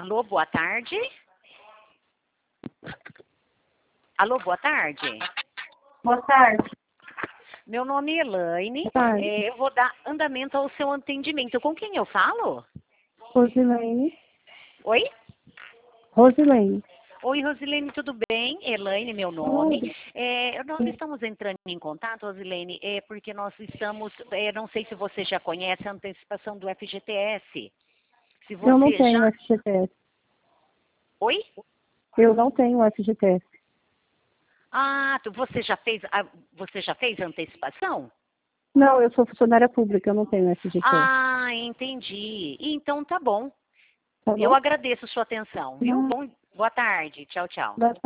Alô, boa tarde. Alô, boa tarde. Boa tarde. Meu nome é Elaine. Boa tarde. Eu vou dar andamento ao seu atendimento. Com quem eu falo? Rosilene. Oi? Rosilene. Oi, Rosilene, tudo bem? Elaine, meu nome. Tudo. Nós estamos entrando em contato, Rosilene, porque nós estamos, não sei se você já conhece a antecipação do FGTS. Se Eu não você tenho já... FGTS. Oi? Eu não tenho FGTS. Ah, você já fez a antecipação? Não, eu sou funcionária pública, eu não tenho FGTS. Ah, entendi. Então tá bom. Tá Eu bom? agradeço sua atenção, viu? Não. Boa tarde. Tchau, tchau. Boa